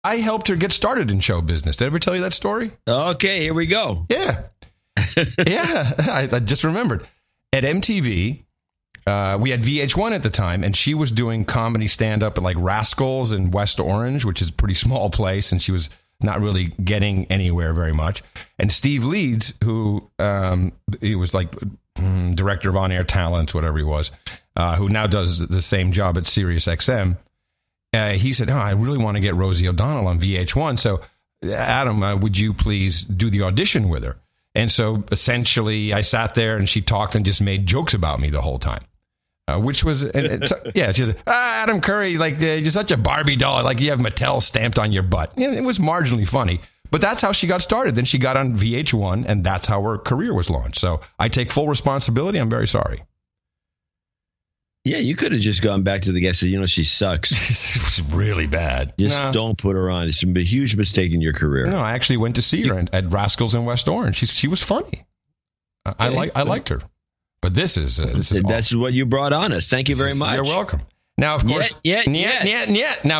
I helped her get started in show business. Did I ever tell you that story? Okay, here we go. Yeah. Yeah, I just remembered. At MTV, we had VH1 at the time, and she was doing comedy stand-up at like Rascals in West Orange, which is a pretty small place, and she was not really getting anywhere very much. And Steve Leeds, who he was like director of on-air talent, whatever he was, who now does the same job at Sirius XM, he said, I really want to get Rosie O'Donnell on VH1. So, Adam, would you please do the audition with her? And so, essentially, I sat there and she talked and just made jokes about me the whole time. Which was, yeah, she said, Adam Curry, like, you're such a Barbie doll, like you have Mattel stamped on your butt. Yeah, it was marginally funny, but that's how she got started. Then she got on VH1, and that's how her career was launched. So I take full responsibility. I'm very sorry. Yeah, you could have just gone back to the guy and said, she sucks. She's really bad. Just don't put her on. It's a huge mistake in your career. No, I actually went to see her at Rascals in West Orange. She was funny. I liked her. But this is that's what you brought on us. Thank you very much. You're welcome. Now, of course, Now,